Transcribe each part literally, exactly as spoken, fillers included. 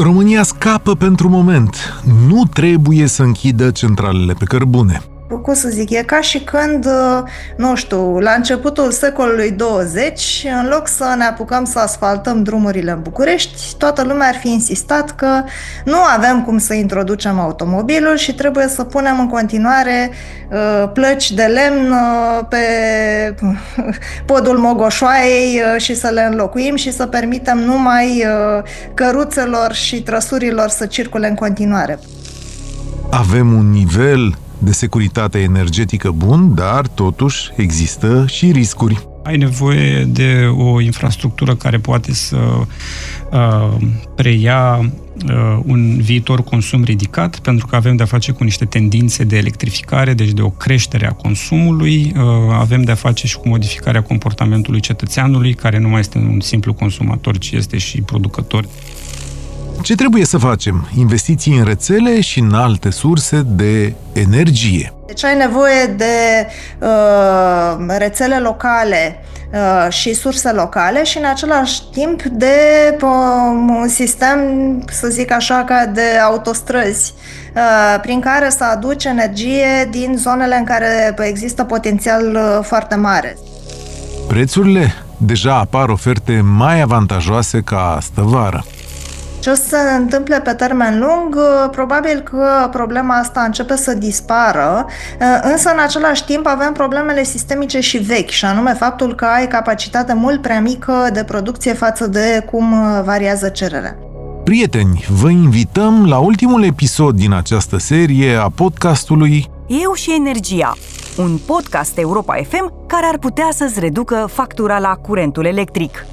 România scapă pentru moment. Nu trebuie să închidă centralele pe cărbune. Cum să zic, e ca și când, nu știu, la începutul secolului douăzeci, în loc să ne apucăm să asfaltăm drumurile în București, toată lumea ar fi insistat că nu avem cum să introducem automobilul și trebuie să punem în continuare uh, plăci de lemn uh, pe podul Mogoșoaiei uh, și să le înlocuim și să permitem numai uh, căruțelor și trăsurilor să circule în continuare. Avem un nivel de securitate energetică bun, dar totuși există și riscuri. Ai nevoie de o infrastructură care poate să uh, preia uh, un viitor consum ridicat, pentru că avem de-a face cu niște tendințe de electrificare, deci de o creștere a consumului, uh, avem de-a face și cu modificarea comportamentului cetățeanului, care nu mai este un simplu consumator, ci este și producător. Ce trebuie să facem? Investiții în rețele și în alte surse de energie. Deci ai nevoie de uh, rețele locale uh, și surse locale și în același timp de uh, un sistem, să zic așa, ca de autostrăzi uh, prin care să aduci energie din zonele în care există potențial uh, foarte mare. Prețurile? Deja apar oferte mai avantajoase ca astă vară. Ce o să se întâmple pe termen lung, probabil că problema asta începe să dispară, însă în același timp avem problemele sistemice și vechi, și anume faptul că ai capacitate mult prea mică de producție față de cum variază cererea. Prieteni, vă invităm la ultimul episod din această serie a podcastului Eu și energia, un podcast Europa F M care ar putea să-ți reducă factura la curentul electric.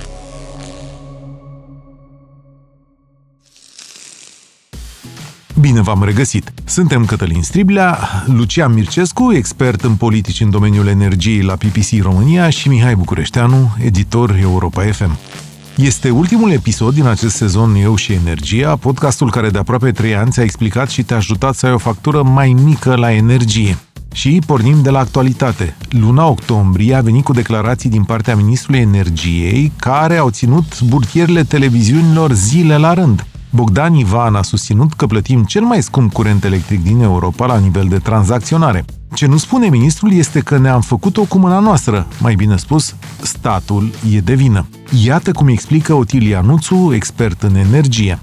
Bine v-am regăsit! Suntem Cătălin Striblea, Lucian Mircescu, expert în politici în domeniul energiei la P P C România și Mihai Bucureșteanu, editor Europa F M. Este ultimul episod din acest sezon Eu și energia, podcastul care de aproape trei ani ți-a explicat și te-a ajutat să ai o factură mai mică la energie. Și pornim de la actualitate. Luna octombrie a venit cu declarații din partea Ministrului Energiei, care au ținut burtierele televiziunilor zile la rând. Bogdan Ivan a susținut că plătim cel mai scump curent electric din Europa la nivel de tranzacționare. Ce nu spune ministrul este că ne-am făcut-o cu mâna noastră, mai bine spus, statul e de vină. Iată cum explică Otilia Nuțu, expert în energie.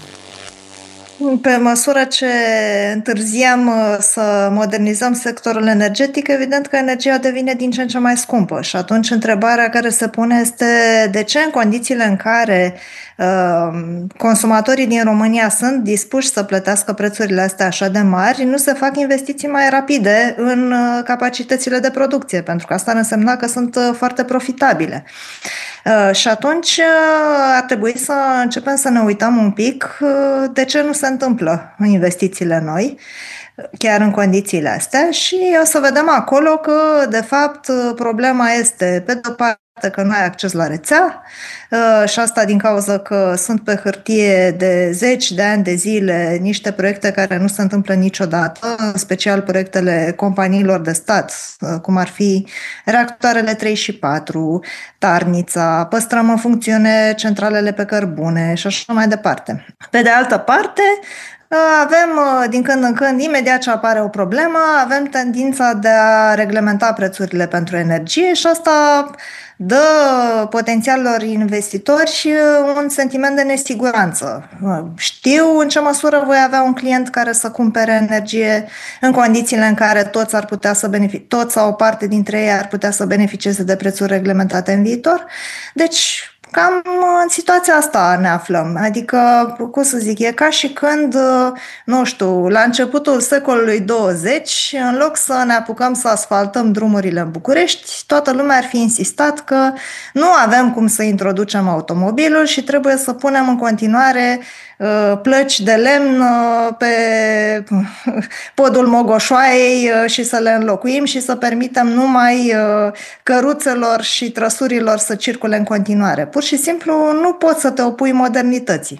Pe măsură ce întârziem să modernizăm sectorul energetic, evident că energia devine din ce în ce mai scumpă. Și atunci întrebarea care se pune este de ce în condițiile în care uh, consumatorii din România sunt dispuși să plătească prețurile astea așa de mari, nu se fac investiții mai rapide în uh, capacitățile de producție, pentru că asta ar însemna că sunt uh, foarte profitabile. Uh, și atunci uh, ar trebui să începem să ne uităm un pic uh, de ce nu se întâmplă în investițiile noi, chiar în condițiile astea, și o să vedem acolo că, de fapt, problema este, pe de-o parte, că nu ai acces la rețea și asta din cauza că sunt pe hârtie de zeci de ani de zile niște proiecte care nu se întâmplă niciodată, în special proiectele companiilor de stat, cum ar fi reactoarele trei și patru, Tarnița, păstrăm în funcțiune centralele pe cărbune și așa mai departe. Pe de altă parte, avem, din când în când, imediat ce apare o problemă, avem tendința de a reglementa prețurile pentru energie și asta dă potențialilor investitori un sentiment de nesiguranță. Știu în ce măsură voi avea un client care să cumpere energie în condițiile în care toți ar putea să beneficie, toți sau o parte dintre ei ar putea să beneficieze de prețuri reglementate în viitor. Deci, cam în situația asta ne aflăm. Adică, cum să zic, e ca și când, nu știu, la începutul secolului douăzeci, în loc să ne apucăm să asfaltăm drumurile în București, toată lumea ar fi insistat că nu avem cum să introducem automobilul și trebuie să punem în continuare plăci de lemn pe podul Mogoșoaiei și să le înlocuim și să permitem numai căruțelor și trăsurilor să circule în continuare. Pur și simplu nu poți să te opui modernității.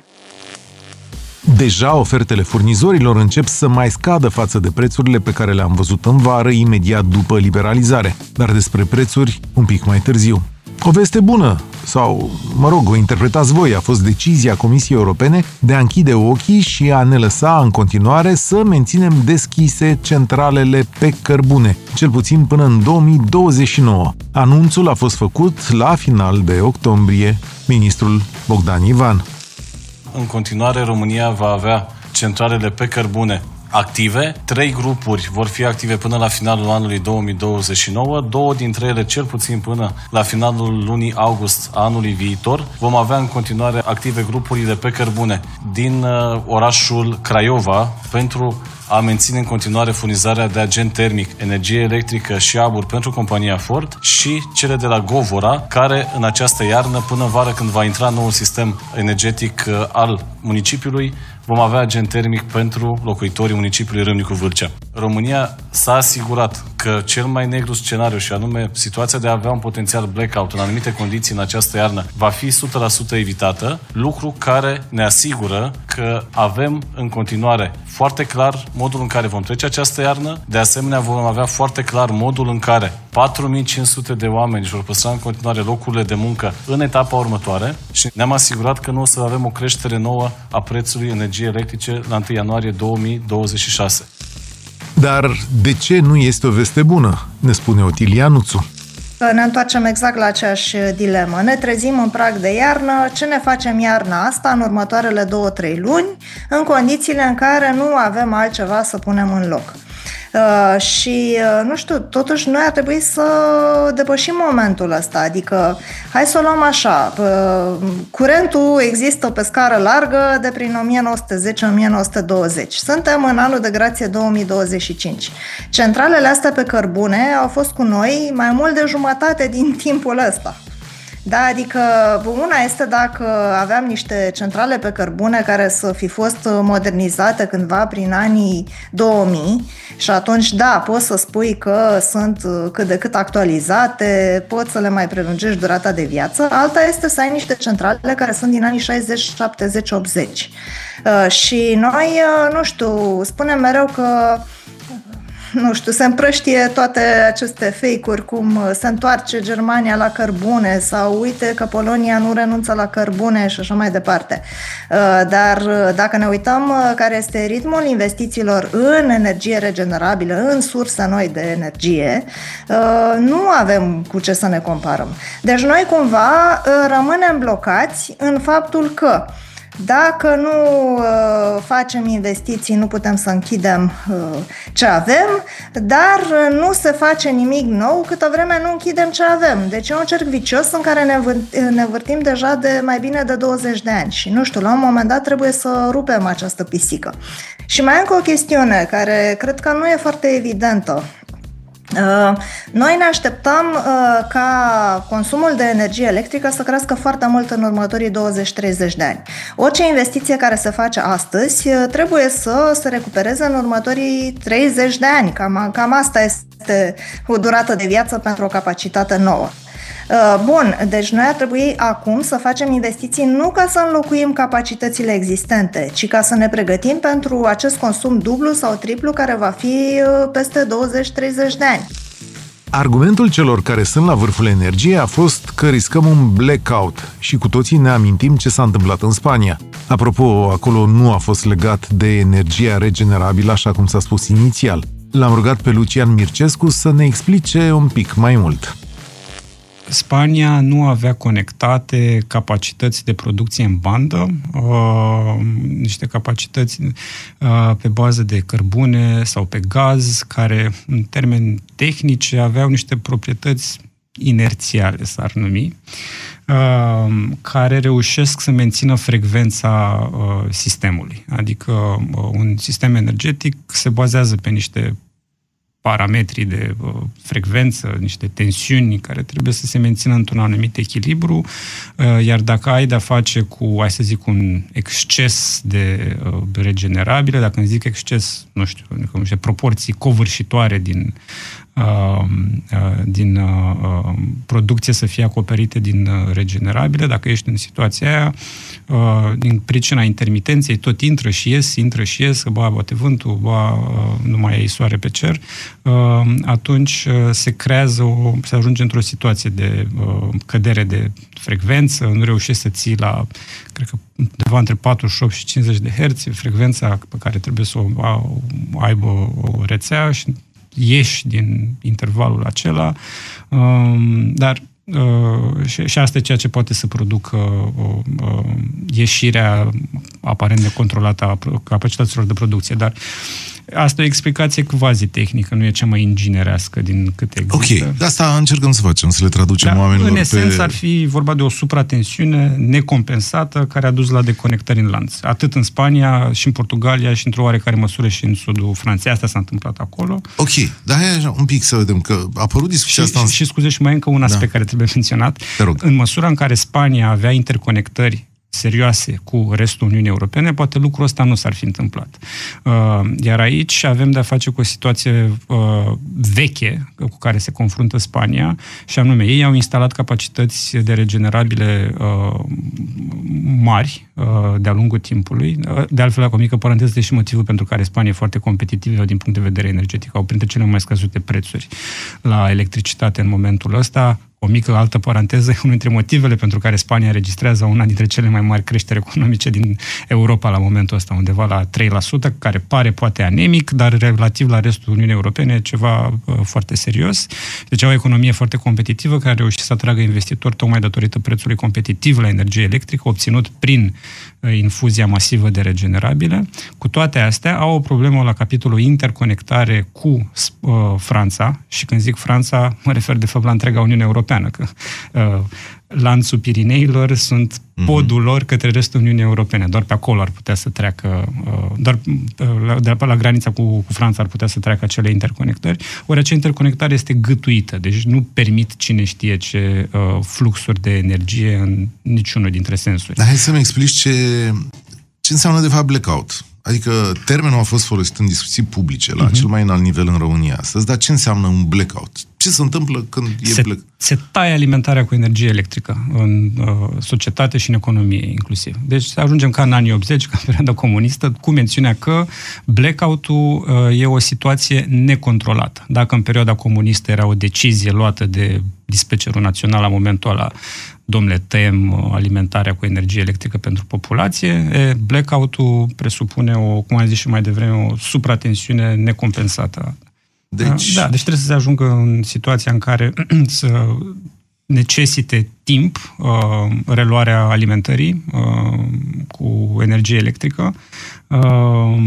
Deja ofertele furnizorilor încep să mai scadă față de prețurile pe care le-am văzut în vară, imediat după liberalizare, dar despre prețuri un pic mai târziu. O veste bună, sau, mă rog, o interpretați voi, a fost decizia Comisiei Europene de a închide ochii și a ne lăsa în continuare să menținem deschise centralele pe cărbune, cel puțin până în două mii douăzeci și nouă. Anunțul a fost făcut la final de octombrie. Ministrul Bogdan Ivan. În continuare, România va avea centralele pe cărbune active. Trei grupuri vor fi active până la finalul anului două mii douăzeci și nouă, două dintre ele cel puțin până la finalul lunii august anului viitor. Vom avea în continuare active grupurile pe cărbune din uh, orașul Craiova pentru a menține în continuare furnizarea de agent termic, energie electrică și abur pentru compania Ford și cele de la Govora, care în această iarnă, până vară, când va intra noul sistem energetic uh, al municipiului, vom avea agent termic pentru locuitorii municipiului Râmnicu Vâlcea. România s-a asigurat că cel mai negru scenariu, și anume situația de a avea un potențial blackout în anumite condiții în această iarnă, va fi o sută la sută evitată, lucru care ne asigură că avem în continuare foarte clar modul în care vom trece această iarnă. De asemenea, vom avea foarte clar modul în care patru mii cinci sute de oameni își vor păstra în continuare locurile de muncă în etapa următoare și ne-am asigurat că nu o să avem o creștere nouă a prețului energiei electrice la întâi ianuarie două mii douăzeci și șase. Dar de ce nu este o veste bună? Ne spune Otilia Nuțu. Ne întoarcem exact la aceeași dilemă. Ne trezim în prag de iarnă. Ce ne facem iarna asta în următoarele două, trei luni, în condițiile în care nu avem altceva să punem în loc? Uh, și, uh, nu știu, totuși noi ar trebui să depășim momentul ăsta, adică hai să o luăm așa, uh, curentul există pe scară largă de prin o mie nouă sute zece - o mie nouă sute douăzeci. Suntem în anul de grație două mii douăzeci și cinci. Centralele astea pe cărbune au fost cu noi mai mult de jumătate din timpul ăsta. Da, adică una este dacă aveam niște centrale pe cărbune care să fi fost modernizate cândva prin anii două mii și atunci, da, poți să spui că sunt cât de cât actualizate, poți să le mai prelungești durata de viață. Alta este să ai niște centrale care sunt din anii șaizeci, șaptezeci, optzeci. Și noi, nu știu, spunem mereu că nu știu, se împrăștie toate aceste fake-uri, cum se întoarce Germania la cărbune sau uite că Polonia nu renunță la cărbune și așa mai departe. Dar dacă ne uităm care este ritmul investițiilor în energie regenerabilă, în surse noi de energie, nu avem cu ce să ne comparăm. Deci noi cumva rămânem blocați în faptul că dacă nu uh, facem investiții, nu putem să închidem uh, ce avem, dar nu se face nimic nou câtă vreme nu închidem ce avem. Deci e un cerc vicios în care ne, vârt, ne vârtim deja de mai bine de douăzeci de ani și nu știu, la un moment dat trebuie să rupem această pisică. Și mai încă o chestiune care cred că nu e foarte evidentă. Noi ne așteptăm ca consumul de energie electrică să crească foarte mult în următorii douăzeci treizeci de ani. Orice investiție care se face astăzi trebuie să se recupereze în următorii treizeci de ani. Cam, cam asta este o durată de viață pentru o capacitate nouă. Bun, deci noi ar trebui acum să facem investiții nu ca să înlocuim capacitățile existente, ci ca să ne pregătim pentru acest consum dublu sau triplu care va fi peste douăzeci treizeci de ani. Argumentul celor care sunt la vârful energiei a fost că riscăm un blackout și cu toții ne amintim ce s-a întâmplat în Spania. Apropo, acolo nu a fost legat de energia regenerabilă, așa cum s-a spus inițial. L-am rugat pe Lucian Mircescu să ne explice un pic mai mult. Spania nu avea conectate capacități de producție în bandă, uh, niște capacități uh, pe bază de cărbune sau pe gaz, care, în termeni tehnici, aveau niște proprietăți inerțiale, s-ar numi, uh, care reușesc să mențină frecvența uh, sistemului. Adică uh, un sistem energetic se bazează pe niște parametri de uh, frecvență, niște tensiuni care trebuie să se mențină într-un anumit echilibru, uh, iar dacă ai de-a face cu, hai să zic, un exces de uh, regenerabile, dacă îmi zic exces, nu știu, niște proporții covârșitoare din din producție să fie acoperite din regenerabile. Dacă ești în situația aia, din pricina intermitenței, tot intră și ies, intră și ies, ba, bate vântul, ba, nu mai ai soare pe cer, atunci se creează, o, se ajunge într-o situație de cădere de frecvență, nu reușești să ții la, cred că undeva între patruzeci și opt și cincizeci de herți, frecvența pe care trebuie să o aibă o rețea și ieși din intervalul acela, dar și, și asta e ceea ce poate să producă o, o, ieșirea aparent necontrolată a capacităților de producție, dar asta e o explicație quasi-tehnică, nu e cea mai inginerească din câte există. Ok, de asta încercăm să facem, să le traducem da, oamenilor în esență pe... ar fi vorba de o supratensiune necompensată care a dus la deconectări în lanț. Atât în Spania, și în Portugalia, și într-o oarecare măsură și în sudul Franței. Asta s-a întâmplat acolo. Ok, dar hai așa un pic să vedem, că a apărut discuția și, asta... În... Și, și scuze, și mai încă un aspect da. care trebuie menționat. Te rog. În măsura în care Spania avea interconectări serioase cu restul Uniunii Europene, poate lucrul ăsta nu s-ar fi întâmplat. Iar aici avem de-a face cu o situație veche cu care se confruntă Spania, și anume, ei au instalat capacități de regenerabile mari de-a lungul timpului. De altfel, la o mică paranteză, este și motivul pentru care Spania e foarte competitivă din punct de vedere energetic. Au printre cele mai scăzute prețuri la electricitate în momentul ăsta. O mică altă paranteză, unul dintre motivele pentru care Spania registrează una dintre cele mai mari creșteri economice din Europa la momentul ăsta, undeva la trei la sută, care pare poate anemic, dar relativ la restul Uniunii Europene e ceva uh, foarte serios. Deci au o economie foarte competitivă care a reușit să atragă investitori tocmai datorită prețului competitiv la energie electrică, obținut prin uh, infuzia masivă de regenerabile. Cu toate astea, au o problemă la capitolul interconectare cu uh, Franța, și când zic Franța, mă refer de fapt la întreaga Uniune Europeană, că uh, lanțul Pirineilor sunt podul lor către restul Uniunii Europene. Doar pe acolo ar putea să treacă, uh, doar uh, de la, la granița cu, cu Franța ar putea să treacă acele interconectări. Ori acea interconectare este gâtuită, deci nu permit cine știe ce uh, fluxuri de energie în niciunul dintre sensuri. Dar hai să-mi explici ce, ce înseamnă de fapt blackout. Adică termenul a fost folosit în discuții publice, la uh-huh. cel mai înalt nivel în România astăzi, dar ce înseamnă un blackout? Ce se întâmplă când se, e black? Se taie alimentarea cu energie electrică în uh, societate și în economie inclusiv. Deci ajungem ca în anii optzeci, ca în perioada comunistă, cu mențiunea că blackout-ul uh, e o situație necontrolată. Dacă în perioada comunistă era o decizie luată de dispecerul național la momentul ăla, domnule, tăiem alimentarea cu energie electrică pentru populație, e, blackout-ul presupune, o, cum am zis și mai devreme, o supratensiune necompensată. Deci... Da, deci trebuie să se ajungă în situația în care să necesite timp uh, reluarea alimentării uh, cu energie electrică, uh,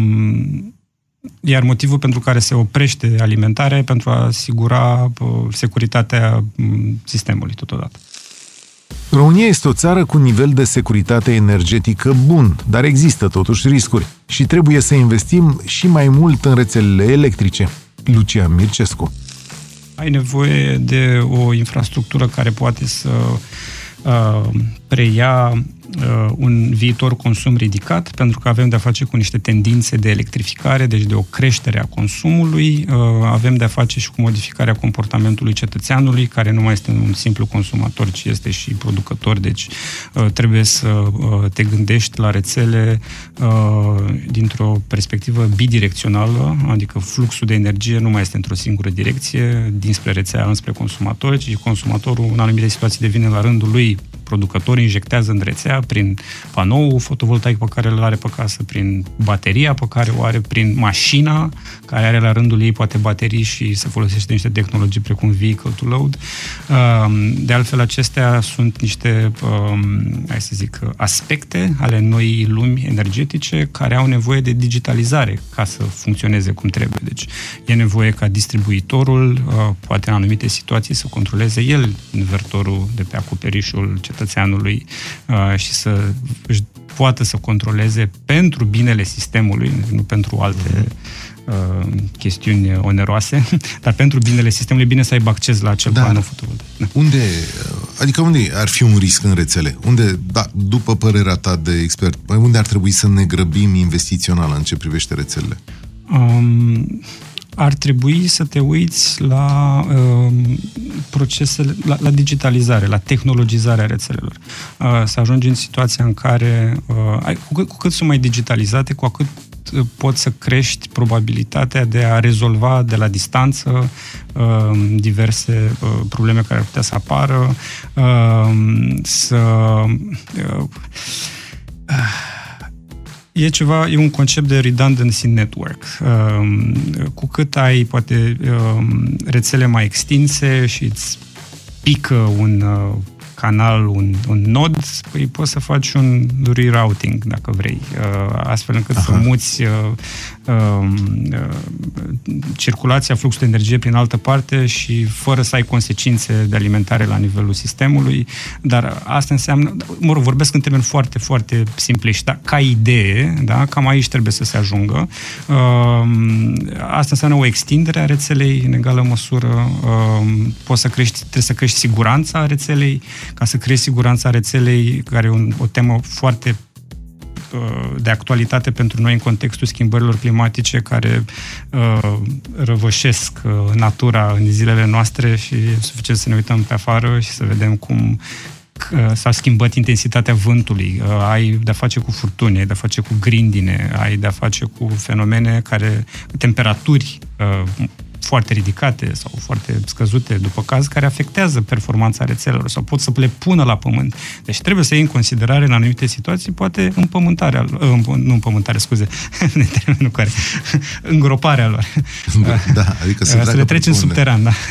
iar motivul pentru care se oprește alimentarea e pentru a asigura uh, securitatea sistemului totodată. România este o țară cu nivel de securitate energetică bun, dar există totuși riscuri și trebuie să investim și mai mult în rețelele electrice. Lucian Mircescu. Ai nevoie de o infrastructură care poate să uh, preia uh, un viitor consum ridicat, pentru că avem de-a face cu niște tendințe de electrificare, deci de o creștere a consumului, uh, avem de-a face și cu modificarea comportamentului cetățeanului, care nu mai este un simplu consumator, ci este și producător, deci uh, trebuie să uh, te gândești la rețele uh, dintr-o perspectivă bidirecțională, adică fluxul de energie nu mai este într-o singură direcție, dinspre rețea înspre consumator, ci consumatorul în anumite situații devine la rândul lui producător, injectează în rețea prin panoul fotovoltaic pe care îl are pe casă, prin bateria pe care o are, prin mașina care are la rândul ei poate baterii și se folosește de niște tehnologii precum vehicle to load. De altfel, acestea sunt niște, hai să zic, aspecte ale noii lumi energetice care au nevoie de digitalizare ca să funcționeze cum trebuie. Deci e nevoie ca distribuitorul, poate în anumite situații, să controleze el invertorul de pe acoperișul cetățeanului uh, și să își poată să controleze pentru binele sistemului, nu pentru alte uh, chestiuni oneroase, dar pentru binele sistemului e bine să aibă acces la acel da. panou fotovoltaic. Da. Unde, adică unde ar fi un risc în rețele? Unde, da, după părerea ta de expert, unde ar trebui să ne grăbim investițional în ce privește rețelele? Um, ar trebui să te uiți la uh, procesele, la, la digitalizare, la tehnologizarea rețelelor. Uh, să ajungi în situația în care, uh, ai, cu, cât, cu cât sunt mai digitalizate, cu atât poți să crești probabilitatea de a rezolva de la distanță uh, diverse uh, probleme care ar putea să apară, uh, să... Uh, E ceva, e un concept de redundancy network. Uh, cu cât ai, poate, uh, rețele mai extinse și îți pică un uh, canal, un, un nod, păi poți să faci un rerouting, dacă vrei, uh, astfel încât Aha. să muți uh, uh, circulația, fluxul de energie prin altă parte și fără să ai consecințe de alimentare la nivelul sistemului, dar asta înseamnă, mă rog, vorbesc în termeni foarte, foarte simpliști, dar ca idee, da, cam aici trebuie să se ajungă. Uh, asta înseamnă o extindere a rețelei în egală măsură, uh, poți să crești, trebuie să crești siguranța rețelei, ca să crești siguranța rețelei, care e un, o temă foarte de actualitate pentru noi în contextul schimbărilor climatice care uh, răvășesc uh, natura în zilele noastre și e suficient să ne uităm pe afară și să vedem cum uh, s-a schimbat intensitatea vântului, uh, ai de-a face cu furtuni, ai de-a face cu grindine, ai de-a face cu fenomene care, temperaturi uh, foarte ridicate sau foarte scăzute, după caz, care afectează performanța rețelelor sau pot să le pună la pământ. Deci trebuie să iei în considerare în anumite situații, poate împământarea, nu împământarea, scuze, în termenul care, îngroparea lor. Da, adică să, să le treci în subteran, da.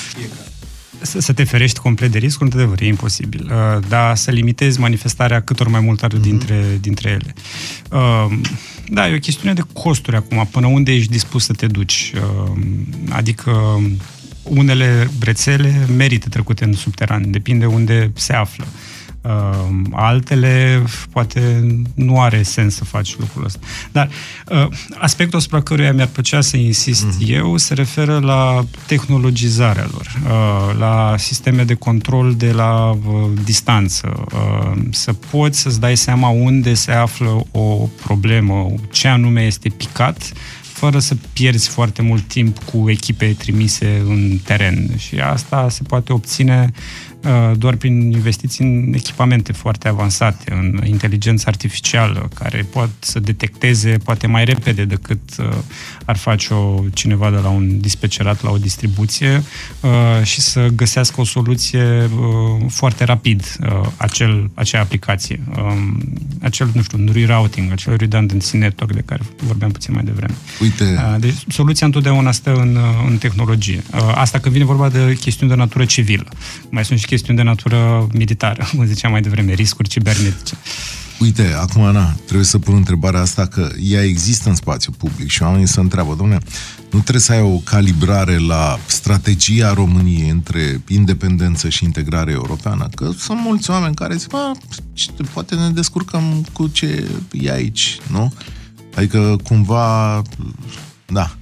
Să, să te ferești complet de riscuri, într-adevăr, e imposibil. Uh, dar să limitezi manifestarea cât ori mai mult mm-hmm. dintre, dintre ele. Uh, da, e o chestiune de costuri acum, până unde ești dispus să te duci. Uh, adică unele rețele merită trecute în subteran, depinde unde se află. Uh, altele, poate nu are sens să faci lucrul ăsta. Dar uh, aspectul asupra căruia mi-ar plăcea să insist mm. eu se referă la tehnologizarea lor, uh, la sisteme de control de la uh, distanță, uh, să poți să-ți dai seama unde se află o problemă, ce anume este picat, fără să pierzi foarte mult timp cu echipe trimise în teren. Și asta se poate obține uh, doar prin investiții în echipamente foarte avansate, în inteligență artificială, care pot să detecteze poate mai repede decât uh, ar face-o cineva de la un dispecerat la o distribuție uh, și să găsească o soluție uh, foarte rapid, uh, acel, acea aplicație. Um, acel, nu știu, un rerouting, acel redundancy network de care vorbeam puțin mai devreme. Uite. Uh, deci soluția întotdeauna stă în, în tehnologie. Uh, asta când vine vorba de chestiuni de natură civilă. Mai sunt și chestiuni de natură militară, cum ziceam mai devreme, riscuri cibernetice. Uite, acum, Ana, trebuie să pun întrebarea asta, că ea există în spațiu public și oamenii se întreabă, dom'le, nu trebuie să ai o calibrare la strategia României între independență și integrare europeană? Că sunt mulți oameni care zic, bă, poate ne descurcăm cu ce e aici, nu? Adică, cumva, da.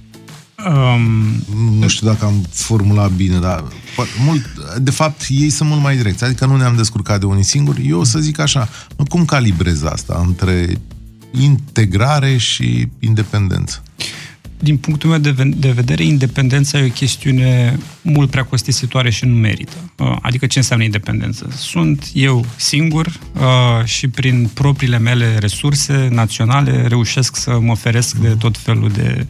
Um, nu știu dacă am formulat bine, dar mult, de fapt ei sunt mult mai direcți, adică nu ne-am descurcat de unii singuri. Eu o să zic așa, cum calibrez asta între integrare și independență? Din punctul meu de vedere, independența e o chestiune mult prea costisitoare și nu merită. Adică ce înseamnă independență? Sunt eu singur și prin propriile mele resurse naționale reușesc să mă feresc de tot felul de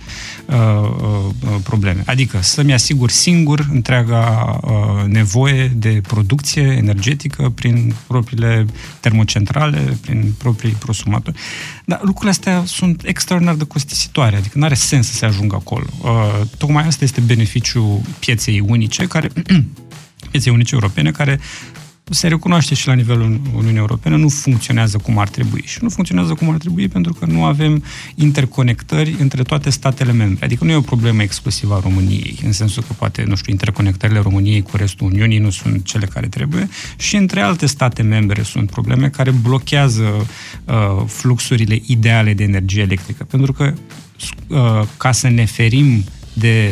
probleme. Adică să-mi asigur singur întreaga nevoie de producție energetică prin propriile termocentrale, prin proprii prosumatori. Dar lucrurile astea sunt extraordinar de costisitoare, adică nu are sens să se ajungă acolo. Uh, tocmai asta este beneficiul pieței unice, care, pieței unice europene, care se recunoaște și la nivelul Uniunii Europene, nu funcționează cum ar trebui. Și nu funcționează cum ar trebui pentru că nu avem interconectări între toate statele membre. Adică nu e o problemă exclusivă a României, în sensul că poate, nu știu, interconectările României cu restul Uniunii nu sunt cele care trebuie și între alte state membre sunt probleme care blochează uh, fluxurile ideale de energie electrică. Pentru că uh, ca să ne ferim de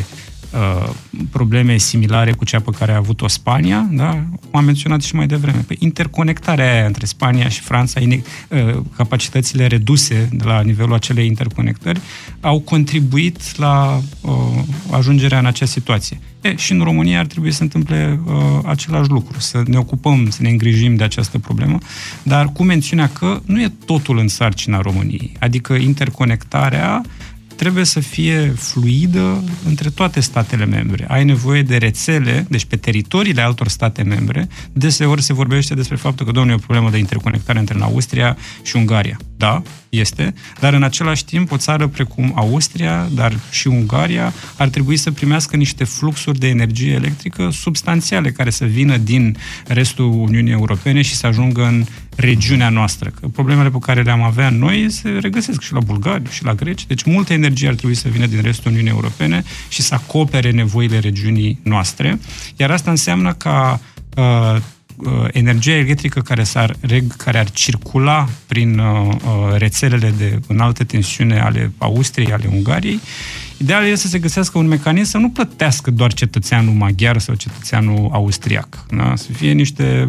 uh, probleme similare cu cea pe care a avut-o Spania, da? Cum am menționat și mai devreme. Pe interconectarea aia între Spania și Franța, ine, uh, capacitățile reduse la nivelul acelei interconectări, au contribuit la uh, ajungerea în acea situație. E, și în România ar trebui să se întâmple uh, același lucru, să ne ocupăm, să ne îngrijim de această problemă, dar cu mențiunea că nu e totul în sarcina României. Adică interconectarea trebuie să fie fluidă între toate statele membre. Ai nevoie de rețele, deci pe teritoriile altor state membre, deseori se vorbește despre faptul că, domnule, e o problemă de interconectare între Austria și Ungaria. Da, este, dar în același timp o țară precum Austria, dar și Ungaria, ar trebui să primească niște fluxuri de energie electrică substanțiale care să vină din restul Uniunii Europene și să ajungă în regiunea noastră. Că problemele pe care le-am avea noi se regăsesc și la bulgari și la greci, deci multă energie ar trebui să vină din restul Uniunii Europene și să acopere nevoile regiunii noastre, iar asta înseamnă ca uh, energia electrică care, s-ar, care ar circula prin uh, rețelele de înaltă tensiune ale Austriei, ale Ungariei, ideal este să se găsească un mecanism să nu plătească doar cetățeanul maghiar sau cetățeanul austriac. Da? Să fie niște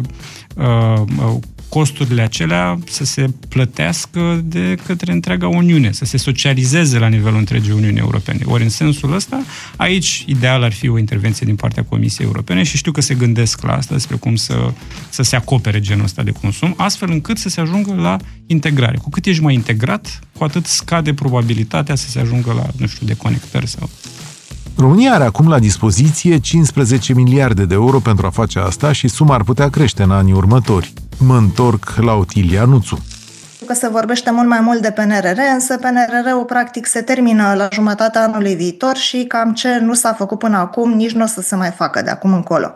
uh, costurile acelea să se plătească de către întreaga Uniune, să se socializeze la nivelul întregii Uniuni Europene. Ori în sensul ăsta, aici ideal ar fi o intervenție din partea Comisiei Europene și știu că se gândesc la asta, despre cum să, să se acopere genul ăsta de consum, astfel încât să se ajungă la integrare. Cu cât ești mai integrat, cu atât scade probabilitatea să se ajungă la, nu știu, deconectări sau... România are acum la dispoziție cincisprezece miliarde de euro pentru a face asta și suma ar putea crește în anii următori. Mă întorc la Otilia Nuțu. Că se vorbește mult mai mult de P N R R, însă P N R R-ul practic se termină la jumătatea anului viitor și cam ce nu s-a făcut până acum, nici nu o să se mai facă de acum încolo.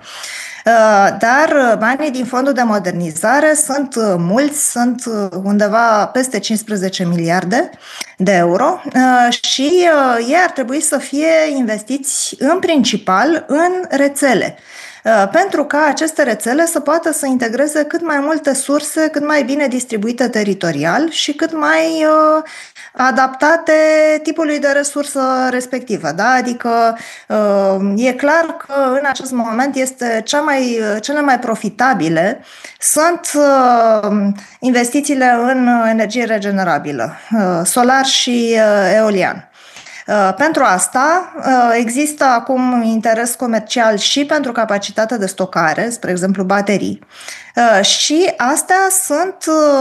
Dar banii din fondul de modernizare sunt mulți, sunt undeva peste cincisprezece miliarde de euro și ei ar trebui să fie investiți în principal în rețele, pentru ca aceste rețele să poată să integreze cât mai multe surse, cât mai bine distribuite teritorial și cât mai uh, adaptate tipului de resursă respectivă. Da? Adică uh, e clar că în acest moment este cea mai, cele mai profitabile sunt uh, investițiile în energie regenerabilă, uh, solar și uh, eolian. Pentru asta există acum interes comercial și pentru capacitatea de stocare, spre exemplu baterii, și astea sunt,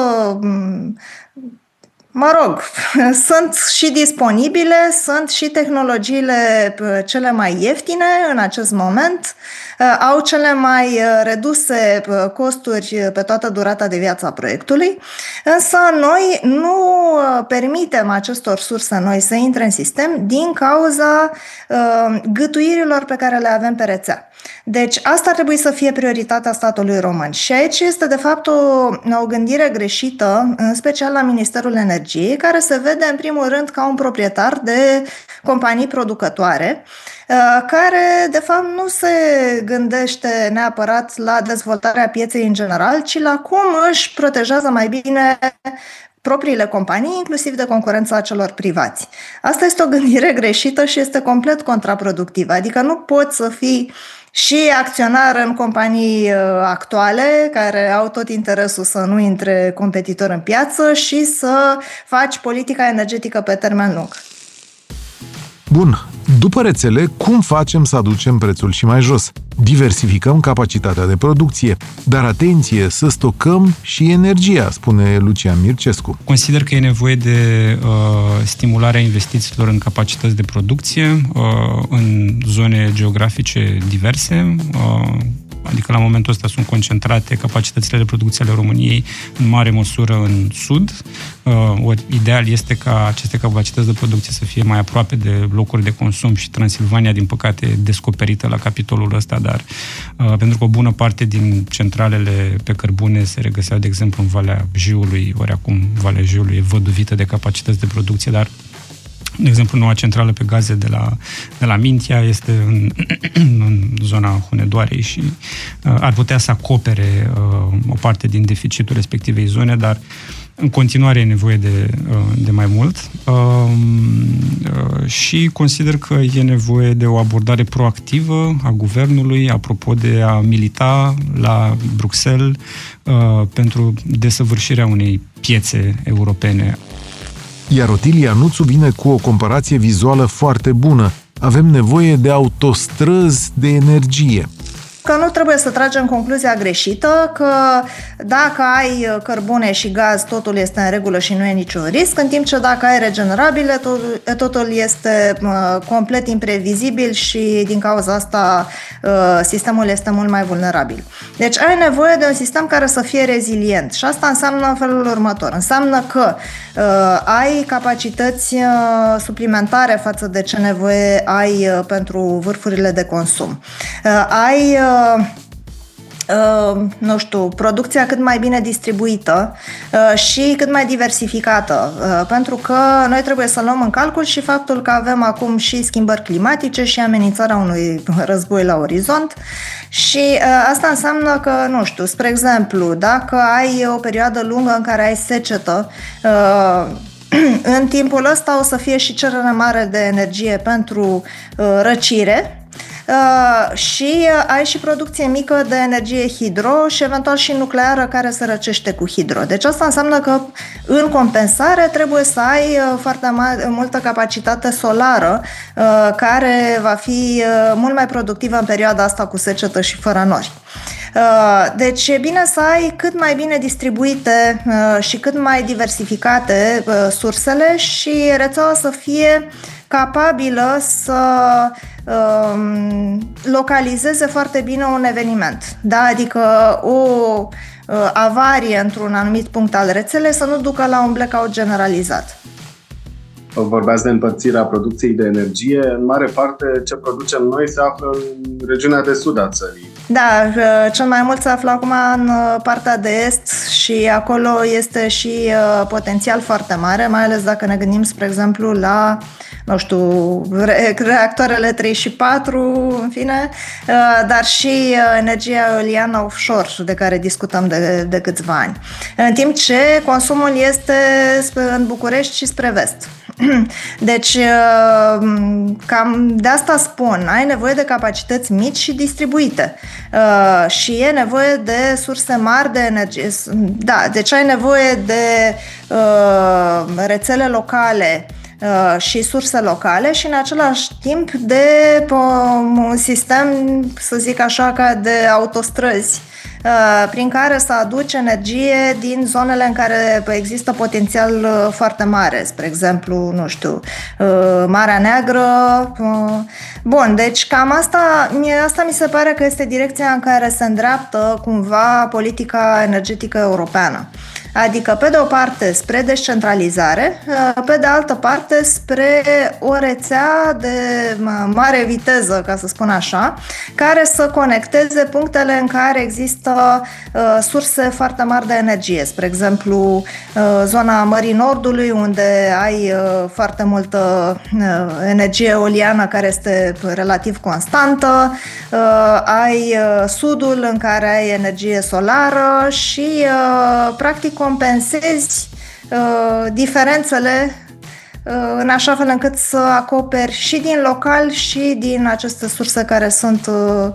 mă rog, sunt și disponibile, sunt și tehnologiile cele mai ieftine în acest moment, au cele mai reduse costuri pe toată durata de viață a proiectului, însă noi nu permitem acestor surse noi să intre în sistem din cauza gâtuirilor pe care le avem pe rețea. Deci asta ar trebui să fie prioritatea statului român. Și aici este de fapt o, o gândire greșită, în special la Ministerul Energiei, care se vede în primul rând ca un proprietar de companii producătoare, care de fapt nu se gândește neapărat la dezvoltarea pieței în general, ci la cum își protejează mai bine propriile companii, inclusiv de concurența celor privați. Asta este o gândire greșită și este complet contraproductivă. Adică nu poți să fii și acționar în companii actuale, care au tot interesul să nu intre competitor în piață, și să faci politica energetică pe termen lung. Bun, după rețele, cum facem să aducem prețul și mai jos? Diversificăm capacitatea de producție, dar atenție, să stocăm și energia, spune Lucian Mircescu. Consider că e nevoie de uh, stimularea investițiilor în capacități de producție, uh, în zone geografice diverse, uh, adică la momentul ăsta sunt concentrate capacitățile de producție ale României în mare măsură în sud. Ori ideal este ca aceste capacități de producție să fie mai aproape de locuri de consum și Transilvania, din păcate, e descoperită la capitolul ăsta, dar pentru că o bună parte din centralele pe cărbune se regăseau, de exemplu, în Valea Jiului, ori acum Valea Jiului e văduvită de capacități de producție, dar De exemplu, noua centrală pe gaze de la, de la Mintea este în, în zona Hunedoarei și uh, ar putea să acopere uh, o parte din deficitul respectivei zone, dar în continuare e nevoie de, uh, de mai mult. Uh, uh, și consider că e nevoie de o abordare proactivă a guvernului, apropo de a milita la Bruxelles uh, pentru desăvârșirea unei piețe europene. Iar Otilia Nuțu vine cu o comparație vizuală foarte bună. Avem nevoie de autostrăzi de energie. Că nu trebuie să tragem concluzia greșită că dacă ai cărbune și gaz, totul este în regulă și nu e niciun risc, în timp ce dacă ai regenerabile, totul, totul este uh, complet imprevizibil și din cauza asta uh, sistemul este mult mai vulnerabil. Deci ai nevoie de un sistem care să fie rezilient și asta înseamnă în felul următor. Înseamnă că uh, ai capacități uh, suplimentare față de ce nevoie ai uh, pentru vârfurile de consum. Uh, ai uh, Uh, nu știu, producția cât mai bine distribuită uh, și cât mai diversificată, uh, pentru că noi trebuie să luăm în calcul și faptul că avem acum și schimbări climatice și amenințarea unui război la orizont și uh, asta înseamnă că, nu știu, spre exemplu, dacă ai o perioadă lungă în care ai secetă, uh, în timpul ăsta o să fie și cerere mare de energie pentru uh, răcire. Uh, și uh, ai și producție mică de energie hidro și eventual și nucleară care se răcește cu hidro. Deci asta înseamnă că în compensare trebuie să ai uh, foarte ma- multă capacitate solară uh, care va fi uh, mult mai productivă în perioada asta cu secetă și fără nori. Uh, deci e bine să ai cât mai bine distribuite uh, și cât mai diversificate uh, sursele și rețeaua să fie capabilă să um, localizeze foarte bine un eveniment. Da? Adică o uh, avarie într-un anumit punct al rețelei să nu ducă la un blackout generalizat. Vorbeați de împărțirea producției de energie. În mare parte, ce producem noi se află în regiunea de sud a țării. Da, cel mai mult se află acum în partea de est și acolo este și potențial foarte mare, mai ales dacă ne gândim, spre exemplu, la, nu știu, reactoarele trei și patru, în fine, dar și energia eoliană offshore, de care discutăm de, de câțiva ani. În timp ce consumul este în București și spre vest. Deci, cam de asta spun, ai nevoie de capacități mici și distribuite și e nevoie de surse mari de energie. Da, deci ai nevoie de rețele locale și surse locale și în același timp de un sistem, să zic așa, ca de autostrăzi prin care să aduci energie din zonele în care există potențial foarte mare, spre exemplu, nu știu, Marea Neagră. Bun, deci cam asta, asta mi se pare că este direcția în care se îndreaptă cumva politica energetică europeană. Adică, pe de o parte, spre descentralizare, pe de altă parte, spre o rețea de mare viteză, ca să spun așa, care să conecteze punctele în care există uh, surse foarte mari de energie. Spre exemplu, uh, zona Mării Nordului, unde ai uh, foarte multă uh, energie eoliană care este relativ constantă, uh, ai uh, sudul, în care ai energie solară și, uh, practic, compensezi uh, diferențele uh, în așa fel încât să acoperi și din local și din aceste surse care sunt uh,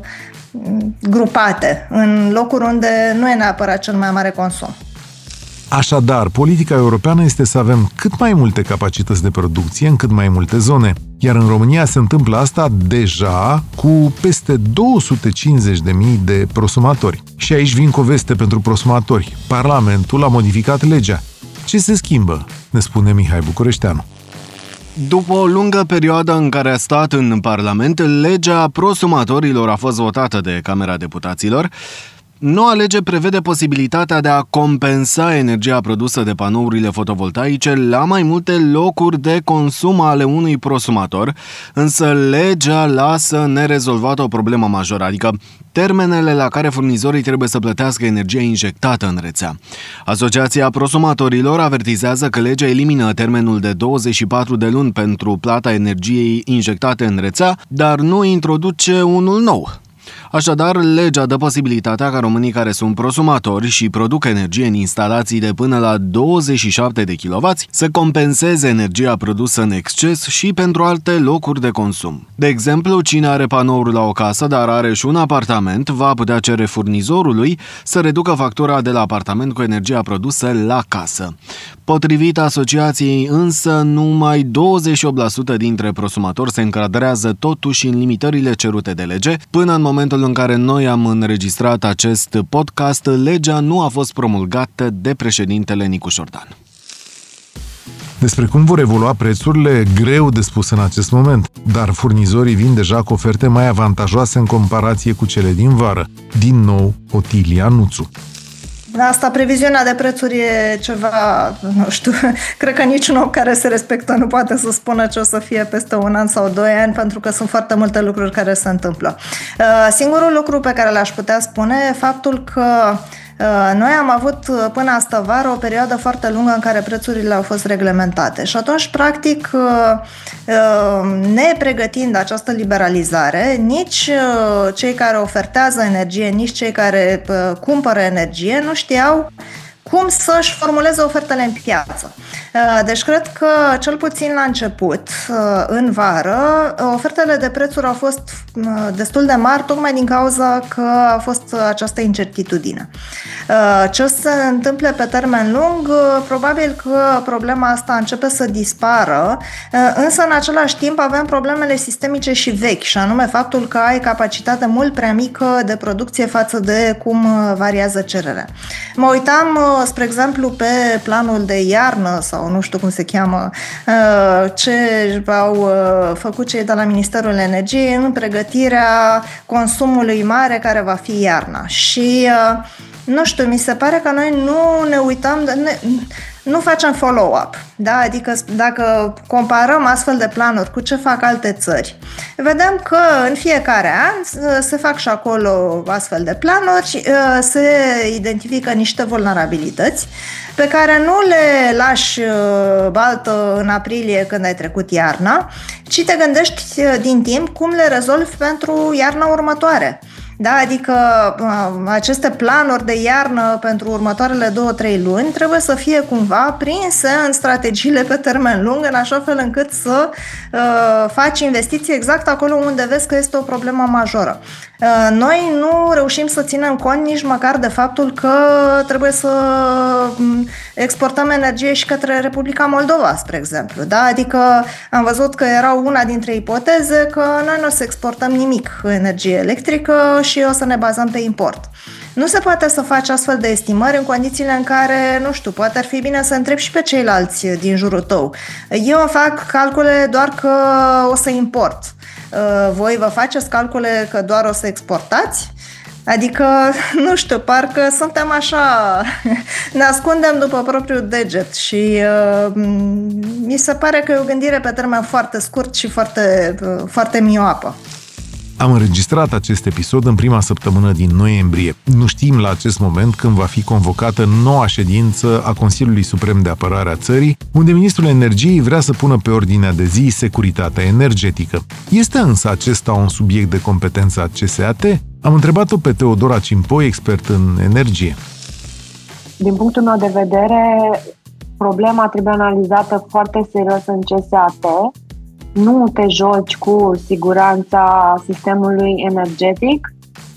grupate în locuri unde nu e neapărat cel mai mare consum. Așadar, politica europeană este să avem cât mai multe capacități de producție în cât mai multe zone, iar în România se întâmplă asta deja cu peste două sute cincizeci de mii de prosumatori. Și aici vin cu o veste pentru prosumatori. Parlamentul a modificat legea. Ce se schimbă? Ne spune Mihai Bucureșteanu. După o lungă perioadă în care a stat în Parlament, legea prosumatorilor a fost votată de Camera Deputaților. Noua lege prevede posibilitatea de a compensa energia produsă de panourile fotovoltaice la mai multe locuri de consum ale unui prosumator, însă legea lasă nerezolvată o problemă majoră, adică termenele la care furnizorii trebuie să plătească energia injectată în rețea. Asociația Prosumatorilor avertizează că legea elimină termenul de douăzeci și patru de luni pentru plata energiei injectate în rețea, dar nu introduce unul nou. Așadar, legea dă posibilitatea ca românii care sunt prosumatori și produc energie în instalații de până la douăzeci și șapte de kilowați să compenseze energia produsă în exces și pentru alte locuri de consum. De exemplu, cine are panouri la o casă, dar are și un apartament, va putea cere furnizorului să reducă factura de la apartament cu energia produsă la casă. Potrivit asociației, însă, numai douăzeci și opt la sută dintre prosumatori se încadrează totuși în limitările cerute de lege. Până în momentul în care noi am înregistrat acest podcast, legea nu a fost promulgată de președintele Nicu Șordan. Despre cum vor evolua prețurile, greu de spus în acest moment, dar furnizorii vin deja cu oferte mai avantajoase în comparație cu cele din vară. Din nou, Otilia Nuțu. Asta, previziunea de prețuri e ceva, nu știu, cred că niciun om care se respectă nu poate să spună ce o să fie peste un an sau doi ani, pentru că sunt foarte multe lucruri care se întâmplă. Singurul lucru pe care l-aș putea spune e faptul că noi am avut până astă vară o perioadă foarte lungă în care prețurile au fost reglementate și atunci, practic, nepregătind această liberalizare, nici cei care ofertează energie, nici cei care cumpără energie nu știau cum să-și formuleze ofertele în piață. Deci cred că, cel puțin la început, în vară, ofertele de prețuri au fost destul de mari, tocmai din cauza că a fost această incertitudine. Ce o să se întâmple pe termen lung, probabil că problema asta începe să dispară, însă în același timp avem problemele sistemice și vechi, și anume faptul că ai capacitate mult prea mică de producție față de cum variază cererea. Mă uitam, spre exemplu, pe planul de iarnă sau nu știu cum se cheamă, ce au făcut cei de la Ministerul Energiei în pregătirea consumului mare care va fi iarna. Și nu știu, mi se pare că noi nu ne uităm, ne, nu facem follow-up. Da? Adică dacă comparăm astfel de planuri cu ce fac alte țări, vedem că în fiecare an se fac și acolo astfel de planuri, se identifică niște vulnerabilități pe care nu le lași baltă în aprilie când ai trecut iarna, ci te gândești din timp cum le rezolvi pentru iarna următoare. Da, adică aceste planuri de iarnă pentru următoarele două, trei luni trebuie să fie cumva prinse în strategiile pe termen lung, în așa fel încât să uh, faci investiții exact acolo unde vezi că este o problemă majoră. Uh, noi nu reușim să ținem cont nici măcar de faptul că trebuie să exportăm energie și către Republica Moldova, spre exemplu. Da? Adică am văzut că era una dintre ipoteze că noi nu o să exportăm nimic energie electrică și o să ne bazăm pe import. Nu se poate să faci astfel de estimări în condițiile în care, nu știu, poate ar fi bine să întrebi și pe ceilalți din jurul tău. Eu îmi fac calcule doar că o să import. Voi vă faceți calcule că doar o să exportați? Adică, nu știu, parcă suntem așa, ne ascundem după propriul deget și uh, mi se pare că e o gândire pe termen foarte scurt și foarte, uh, foarte mioapă. Am înregistrat acest episod în prima săptămână din noiembrie. Nu știm la acest moment când va fi convocată noua ședință a Consiliului Suprem de Apărare a țării, unde Ministrul Energiei vrea să pună pe ordinea de zi securitatea energetică. Este însă acesta un subiect de competență a C S A T? Am întrebat-o pe Teodora Cimpoi, expert în energie. Din punctul meu de vedere, problema trebuie analizată foarte serios în C S A T. Nu te joci cu siguranța sistemului energetic.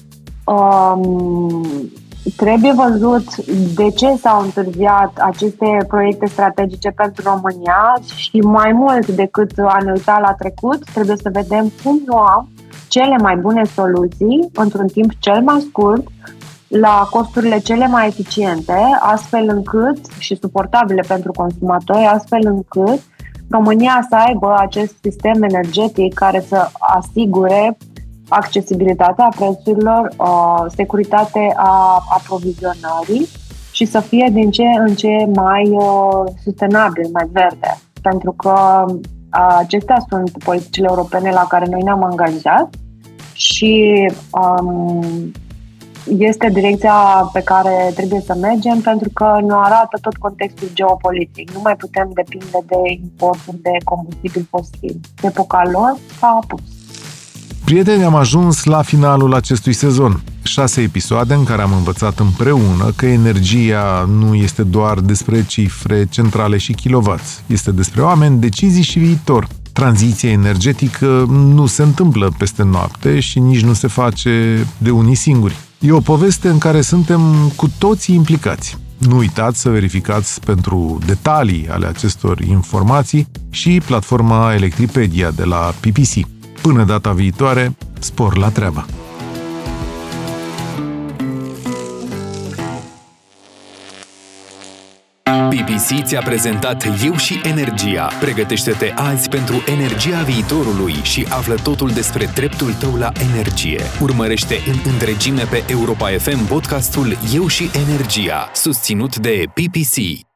Um, trebuie văzut de ce s-au întârziat aceste proiecte strategice pentru România și mai mult decât a ne uita la trecut, trebuie să vedem cum luăm cele mai bune soluții într-un timp cel mai scurt, la costurile cele mai eficiente, astfel încât, și suportabile pentru consumatori, astfel încât România să aibă acest sistem energetic care să asigure accesibilitatea prețurilor, uh, securitate a aprovizionării și să fie din ce în ce mai uh, sustenabil, mai verde. Pentru că uh, acestea sunt politicile europene la care noi ne-am angajat și um, este direcția pe care trebuie să mergem, pentru că ne arată tot contextul geopolitic. Nu mai putem depinde de importuri de combustibil fosil. Epoca lor s-a apus. Prieteni, am ajuns la finalul acestui sezon. Șase episoade în care am învățat împreună că energia nu este doar despre cifre, centrale și kilowați. Este despre oameni, decizii și viitor. Tranziția energetică nu se întâmplă peste noapte și nici nu se face de unii singuri. E o poveste în care suntem cu toții implicați. Nu uitați să verificați pentru detalii ale acestor informații și platforma Electripedia de la P P C. Până data viitoare, spor la treabă! B B C ți-a prezentat Eu și Energia. Pregătește-te azi pentru energia viitorului și află totul despre dreptul tău la energie. Urmărește în întregime pe Europa F M podcastul Eu și Energia, susținut de B B C.